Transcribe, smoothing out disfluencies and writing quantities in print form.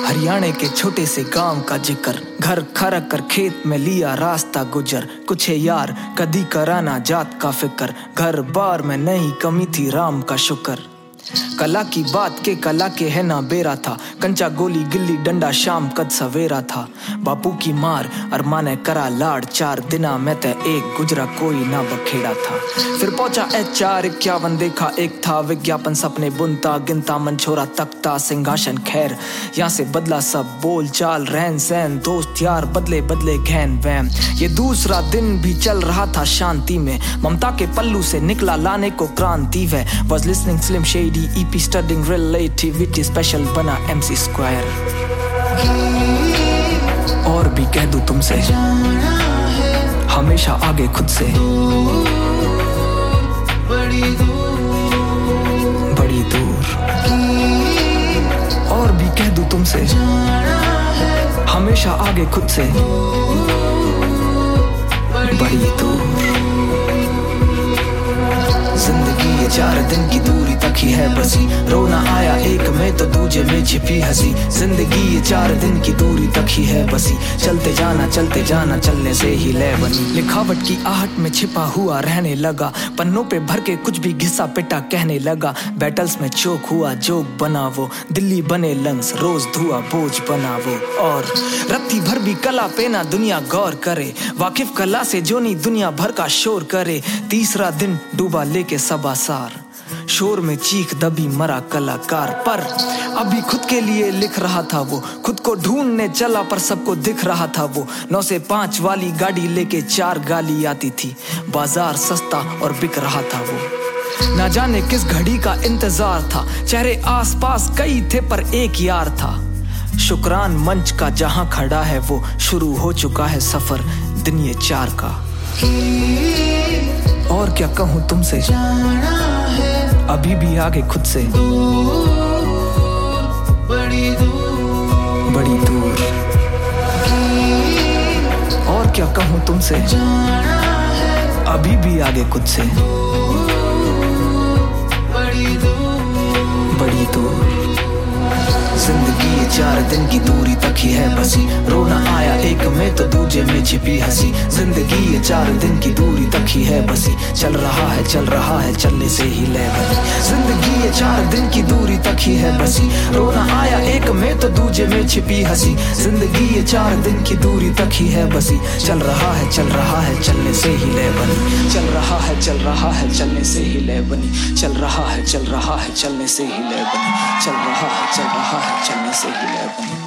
हरियाणा के छोटे से गांव का जिक्र, घर खरक कर खेत में लिया रास्ता गुजर। कुछ है यार कदी कराना जात का फिक्र, घर बार में नहीं कमी थी राम का शुक्र। कला की बात के कला के है ना बेरा था, कंचा गोली गिल्ली डंडा शाम कद सवेरा था। बापू की मार अरमाने करा लाड़, 4 दिना में ते एक गुजरा कोई ना बखेड़ा था। फिर पहुंचा HR 51 देखा एक था विज्ञापन, सपने बुनता गिनता मन छोरा तकता सिंहासन खैर। यहाँ से बदला सब बोल चाल रहन सहन, दोस्त यार बदले बदले घैन वैम। ये दूसरा दिन भी चल रहा था शांति में, ममता के पल्लू से निकला लाने को क्रांति वे। Was listening Slim Shady EP studying relativity, special बना MC Square। और भी कह दूं तुमसे हमेशा आगे खुद से, बड़ी दूर। और भी कह दूं तुमसे हमेशा आगे खुद से, बड़ी दूर। जिंदगी ये 4 दिन की दूरी तक ही है बसी, रोना आया एक में तो दूजे में छिपी हंसी। जिंदगी ये 4 दिन की दूरी तक ही है बसी, चलते जाना चलने से ही लय बनी। लिखावट की आहट में छिपा हुआ रहने लगा, पन्नों पे भर के कुछ भी घिसा पिटा कहने लगा। बैटल्स में चोक हुआ जोक बना वो, दिल्ली बने लंग्स रोज धुआ बोझ बना वो। और रत्ती भर भी कला पे ना दुनिया गौर करे, वाकिफ कला से जो नहीं दुनिया भर का शोर करे। तीसरा दिन डूबा लेके सबआसार, शोर में चीख दबी मरा कलाकार। पर अभी खुद के लिए लिख रहा था वो, खुद को ढूंढने चला पर सबको दिख रहा था वो। 9 से 5 वाली गाड़ी लेके 4 गाली आती थी, बाजार सस्ता और बिक रहा था वो। ना जाने किस घड़ी का इंतजार था, चेहरे आसपास कई थे पर एक यार था। शुक्रान मंच का जहां खड़ा है वो, शुरू हो चुका है सफर दिन ये 4 का। और क्या कहूँ तुमसे, अभी भी आगे खुद से, बड़ी दूर। और क्या कहूँ तुमसे, अभी भी आगे खुद से, बड़ी दूर। जिंदगी ये 4 दिन की दूरी तक ही है बसी, रोना आया एक में तो दूजे में छिपी हंसी। जिंदगी ये 4 दिन की दूरी तक ही है बसी, चल रहा है चलने से ही लय बनी। जिंदगी ये 4 दिन की दूरी तक ही है बसी, रोना आया एक में तो दूजे में छिपी हंसी। जिंदगी ये 4 दिन की दूरी तक ही है बसी, चल रहा है चलने से ही लय बनी। चल रहा है चलने से ही लय बनी। चल रहा है चलने से ही लय बनी। चल रहा है चलने से ही लय बनी।